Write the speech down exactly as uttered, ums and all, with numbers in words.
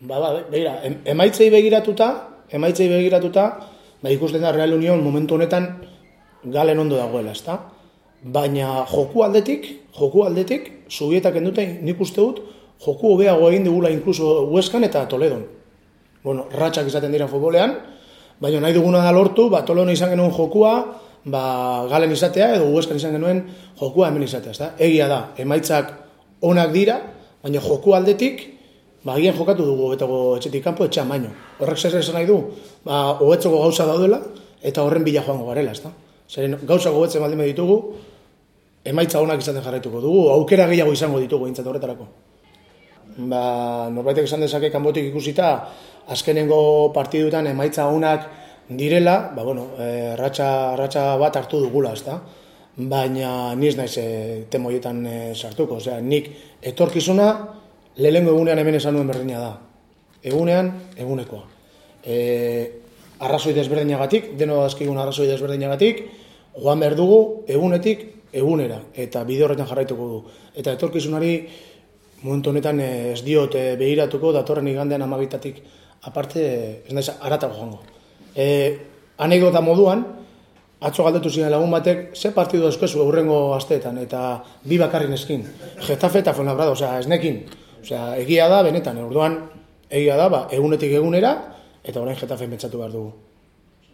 Ba, ba, begira, emaitzei begiratuta, emaitzei begiratuta, ba, ikusten da Real Union momentu honetan galen ondo dagoela, ezta? Baina joku aldetik, joku aldetik, Zubietak enduten nik uste dut, joku hobeago egin digula inkluso Hueskan eta Toledon. Bueno, ratxak izaten dira futbolean, baina nahi duguna da lortu, ba, Toledon izan genuen jokua, ba, galen izatea, edo Hueskan izan genuen jokua hemen izatea, ezta? Egia da, emaitzak onak dira, baina joku aldetik, ba, agian jokatu dugu hobetago etxetik kanpo, etxean baino. Horrek zer esan nahi du, ba, hobetzeko gauza daudela, eta horren bila joango garela, ezta? Zeren gauza hobetzen baldin ditugu, emaitza onak izaten jarraituko dugu, aukera gehiago izango ditugu eintzat horretarako. Ba, norbaitek esan dezake kanbotik ikusita, azkenengo partidutan emaitza onak direla, ba, bueno, e, ratxa, ratxa bat hartu dugula, ezta? Baina ni ez naiz e, temoietan e, sartuko, osea, nik etorkizuna lehenengo egunean hemen esan nuen berdina da. Egunean, egunekoa. E, arrazoi desberdinagatik, deno dazkigun arrazoi desberdinagatik, joan behar dugu egunetik egunera, eta bide horretan jarraituko du. Eta etorkizunari momentu honetan ez diot begiratuko, datorren igandean amabitatik aparte ez naiz haratago joango. E, anekdota moduan, atzo galdetu ziren lagun batek, ze partidu dauzkezu aurrengo asteetan, eta bi bakarrin eskin. Getafe eta Fuenlabrada, osea, esnekin. Osea, egia da, benetan, orduan, egia da, ba, egunetik egunera, eta orain Getafe pentsatu behar dugu.